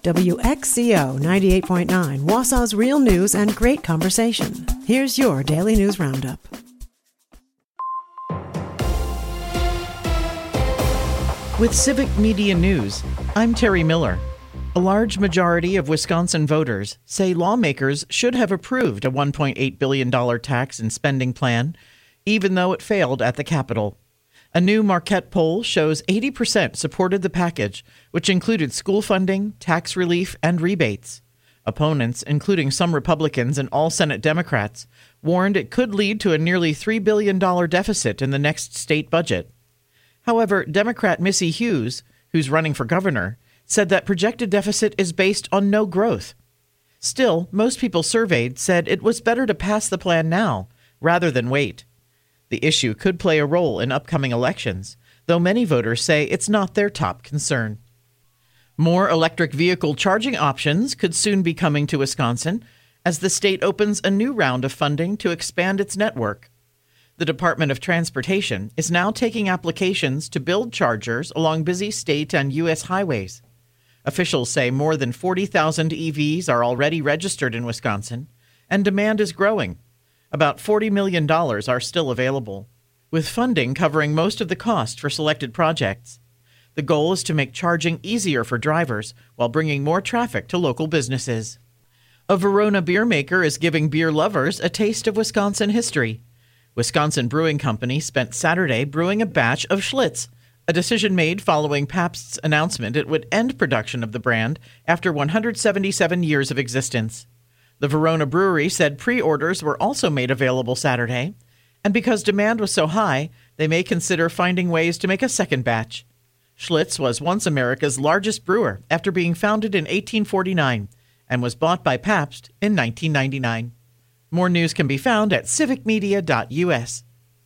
WXCO 98.9, Wausau's real news and great conversation. Here's your Daily News Roundup. With Civic Media News, I'm Terry Miller. A large majority of Wisconsin voters say lawmakers should have approved a $1.8 billion tax and spending plan, even though it failed at the Capitol. A new Marquette poll shows 80% supported the package, which included school funding, tax relief, and rebates. Opponents, including some Republicans and all Senate Democrats, warned it could lead to a nearly $3 billion deficit in the next state budget. However, Democrat Missy Hughes, who's running for governor, said that projected deficit is based on no growth. Still, most people surveyed said it was better to pass the plan now rather than wait. The issue could play a role in upcoming elections, though many voters say it's not their top concern. More electric vehicle charging options could soon be coming to Wisconsin as the state opens a new round of funding to expand its network. The Department of Transportation is now taking applications to build chargers along busy state and U.S. highways. Officials say more than 40,000 EVs are already registered in Wisconsin, and demand is growing. About $40 million are still available, with funding covering most of the cost for selected projects. The goal is to make charging easier for drivers while bringing more traffic to local businesses. A Verona beer maker is giving beer lovers a taste of Wisconsin history. Wisconsin Brewing Company spent Saturday brewing a batch of Schlitz, a decision made following Pabst's announcement it would end production of the brand after 177 years of existence. The Verona Brewery said pre-orders were also made available Saturday, and because demand was so high, they may consider finding ways to make a second batch. Schlitz was once America's largest brewer after being founded in 1849 and was bought by Pabst in 1999. More news can be found at civicmedia.us.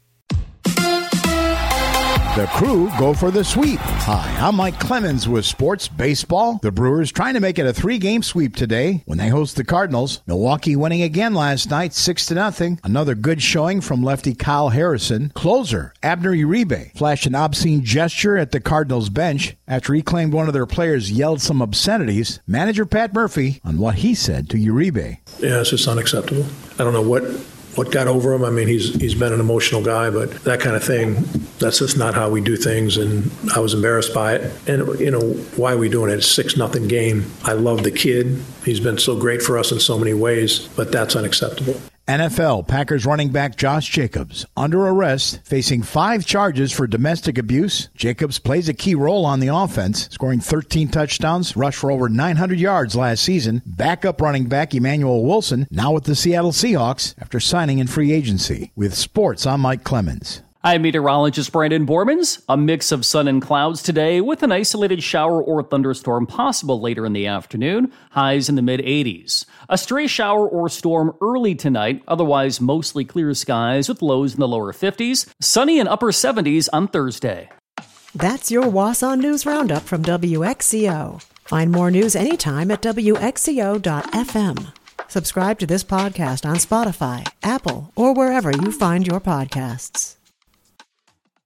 The Crew go for the sweep. Hi, I'm Mike Clemens with Sports Baseball. The Brewers trying to make it a 3-game sweep today when they host the Cardinals. Milwaukee winning again last night, 6-0. Another good showing from lefty Kyle Harrison. Closer, Abner Uribe, flashed an obscene gesture at the Cardinals bench after he claimed one of their players yelled some obscenities. Manager Pat Murphy on what he said to Uribe. Yeah, it's just unacceptable. I don't know what got over him. I mean, he's been an emotional guy, but that kind of thing, that's just not how we do things, and I was embarrassed by it. And, you know, why are we doing it? It's a 6-0 game. I love the kid. He's been so great for us in so many ways, but that's unacceptable. NFL Packers running back Josh Jacobs under arrest, facing 5 charges for domestic abuse. Jacobs plays a key role on the offense, scoring 13 touchdowns, rushed for over 900 yards last season. Backup running back Emmanuel Wilson, now with the Seattle Seahawks after signing in free agency. With sports, I'm Mike Clemens. I'm meteorologist Brandon Bormans. A mix of sun and clouds today with an isolated shower or thunderstorm possible later in the afternoon, highs in the mid-80s. A stray shower or storm early tonight, otherwise mostly clear skies with lows in the lower 50s, sunny and upper 70s on Thursday. That's your Wausau News Roundup from WXCO. Find more news anytime at WXCO.FM. Subscribe to this podcast on Spotify, Apple, or wherever you find your podcasts.